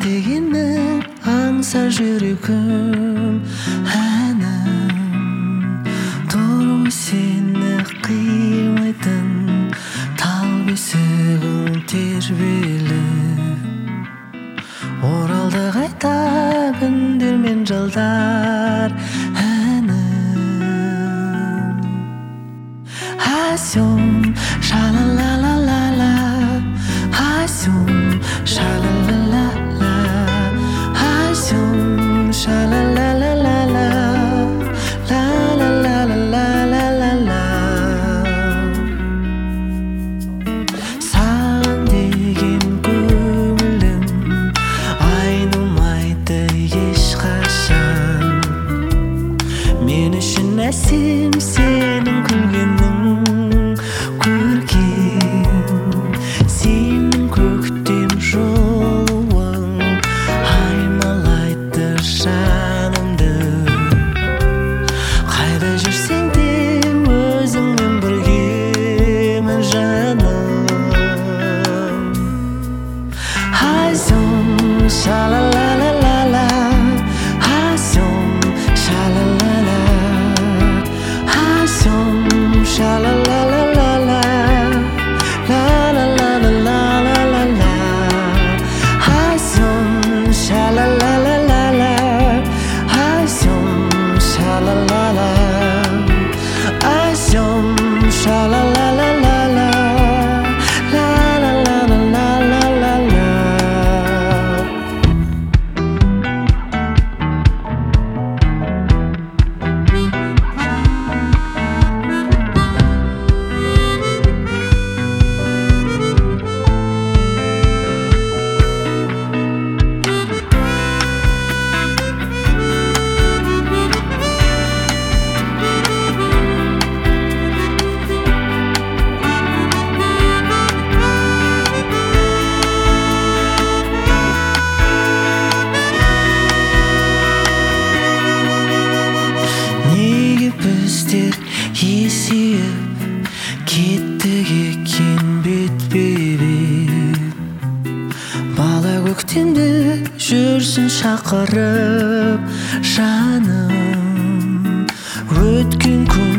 дегенің аңсар жүрегім әнім тұр сені қимайтын тал бесігің тербеліп оралды қайта күндер мен жылдар әнім асюм шалалалала асюм шалалалала асюм шалалалала ла-ла-ла-ла-ла-ла-ла-ла саған деген көңілім айнымайды ешқашан мен үшін әсем сенің күлгенің көркем сенің көктем жолуың аймалайды жанымды қайда жүрсең де өзіңмен біргемін жаным асюм шалалалала асюм шалалала асюм шалалалала ла-ла-ла-ла-ла-ла-ла асюм шалалалала асюм шалалала асюм шалалалала ла-ла-ла-ла-ла-ла-ла неге біздер есейіп кеттік екен бетпе-бет бала көктемді жүрсін шақырып жаным өткен күн